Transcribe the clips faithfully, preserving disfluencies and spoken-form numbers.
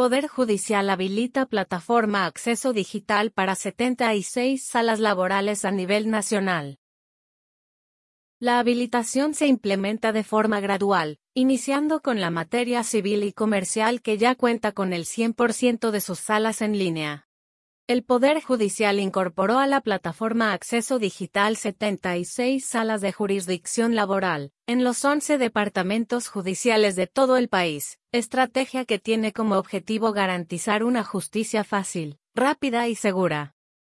Poder Judicial habilita plataforma Acceso Digital para setenta y seis salas laborales a nivel nacional. La habilitación se implementa de forma gradual, iniciando con la materia civil y comercial que ya cuenta con el cien por ciento de sus salas en línea. El Poder Judicial incorporó a la plataforma Acceso Digital setenta y seis salas de jurisdicción laboral, en los once departamentos judiciales de todo el país, estrategia que tiene como objetivo garantizar una justicia fácil, rápida y segura.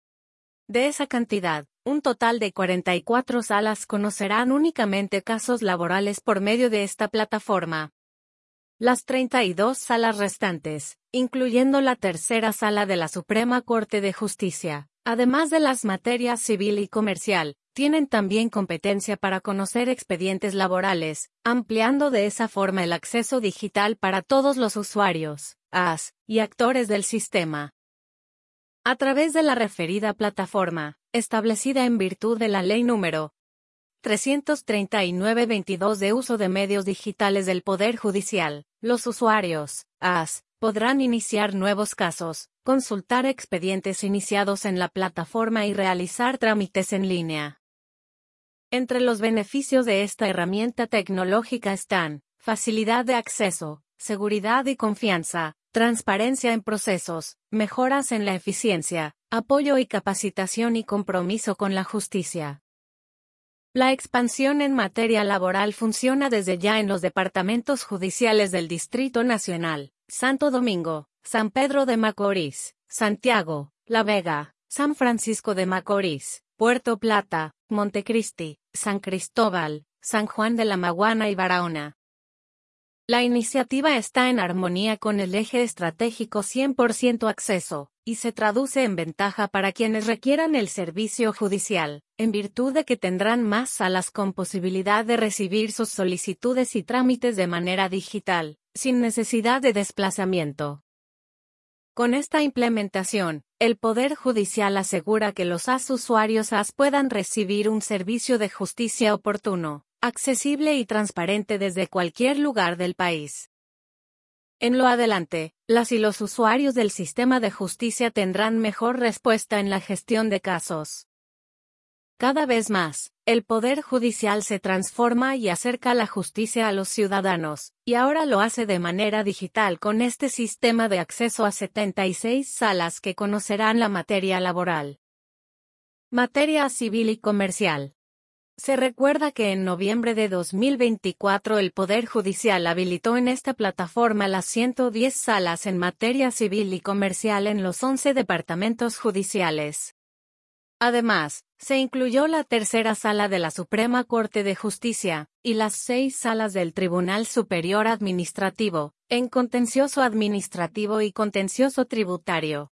De esa cantidad, un total de cuarenta y cuatro salas conocerán únicamente casos laborales por medio de esta plataforma. Las treinta y dos salas restantes, incluyendo la tercera sala de la Suprema Corte de Justicia, además de las materias civil y comercial, tienen también competencia para conocer expedientes laborales, ampliando de esa forma el acceso digital para todos los usuarios, A S, y actores del sistema. A través de la referida plataforma, establecida en virtud de la Ley número trescientos treinta y nueve veintidós de uso de medios digitales del Poder Judicial, los usuarios, A S, podrán iniciar nuevos casos, consultar expedientes iniciados en la plataforma y realizar trámites en línea. Entre los beneficios de esta herramienta tecnológica están facilidad de acceso, seguridad y confianza, transparencia en procesos, mejoras en la eficiencia, apoyo y capacitación y compromiso con la justicia. La expansión en materia laboral funciona desde ya en los departamentos judiciales del Distrito Nacional, Santo Domingo, San Pedro de Macorís, Santiago, La Vega, San Francisco de Macorís, Puerto Plata, Montecristi, San Cristóbal, San Juan de la Maguana y Barahona. La iniciativa está en armonía con el eje estratégico cien por ciento acceso, y se traduce en ventaja para quienes requieran el servicio judicial, en virtud de que tendrán más salas con posibilidad de recibir sus solicitudes y trámites de manera digital, sin necesidad de desplazamiento. Con esta implementación, el Poder Judicial asegura que los A S usuarios A S puedan recibir un servicio de justicia oportuno, accesible y transparente desde cualquier lugar del país. En lo adelante, las y los usuarios del sistema de justicia tendrán mejor respuesta en la gestión de casos. Cada vez más, el Poder Judicial se transforma y acerca la justicia a los ciudadanos, y ahora lo hace de manera digital con este sistema de acceso a setenta y seis salas que conocerán la materia laboral. Materia civil y comercial. Se recuerda que en noviembre de dos mil veinticuatro el Poder Judicial habilitó en esta plataforma las ciento diez salas en materia civil y comercial en los once departamentos judiciales. Además, se incluyó la tercera sala de la Suprema Corte de Justicia, y las seis salas del Tribunal Superior Administrativo, en contencioso administrativo y contencioso tributario.